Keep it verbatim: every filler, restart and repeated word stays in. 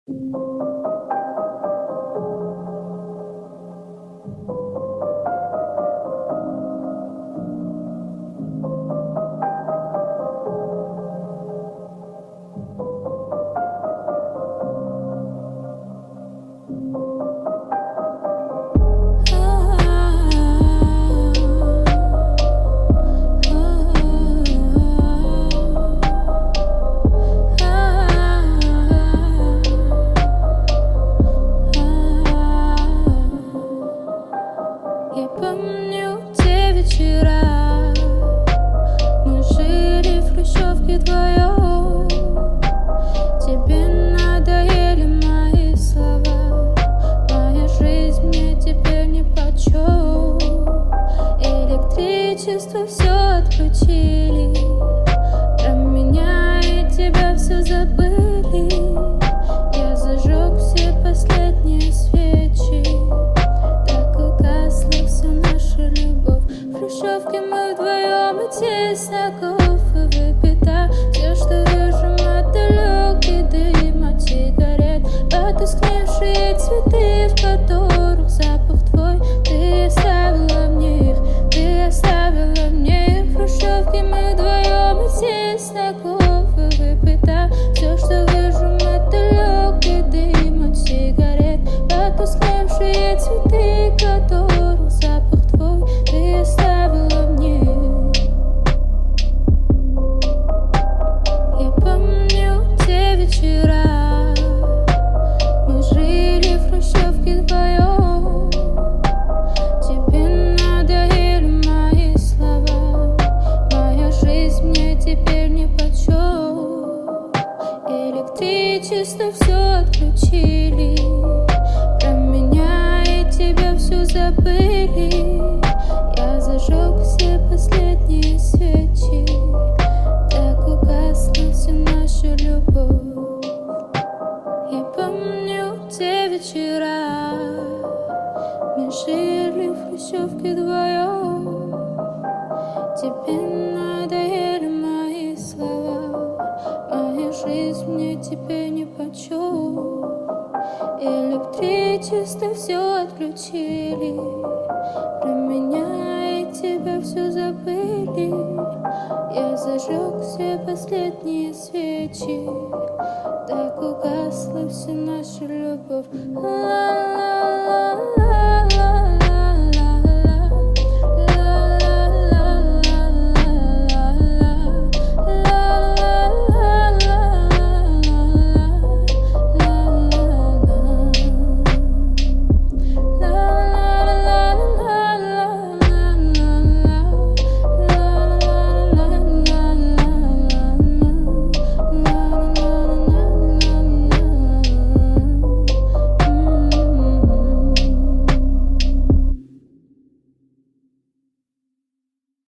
Я помню те вечера, мы жили в хрущевке вдвоем. Тебе надоели мои слова, моя жизнь мне теперь нипочем. Электричество все отключили, про меня и тебя все забыли. Я зажег все последние свечи, так угасла вся наша любовь. В хрущевке мы вдвоем, и тесно кофе выпито. Все, что вижу, это легкий дым от сигарет, потускневшие цветы, в которых запах твой. Ты оставила мне их, ты оставила мне их. В хрущевке мы вдвоем, и тесно кофе выпито. Все, что вижу, это легкий дым от сигарет, потускневшие цветы, которых запах твой. Ты оставила мне. Я помню те вечера, мы жили в хрущевке вдвоем. Тебе надоели мои слова, моя жизнь мне теперь нипочем. Электричество все отключили, про меня и тебя все забыли. Я зажег все последние свечи, так угасла вся наша любовь. Я помню те вечера, мы жили в хрущевке вдвоем. Тебе надоели мои слова, моя жизнь мне теперь нипочем. Электричество все отключили, про меня и тебя все забыли. Я зажег все последние свечи, так угасла вся наша любовь.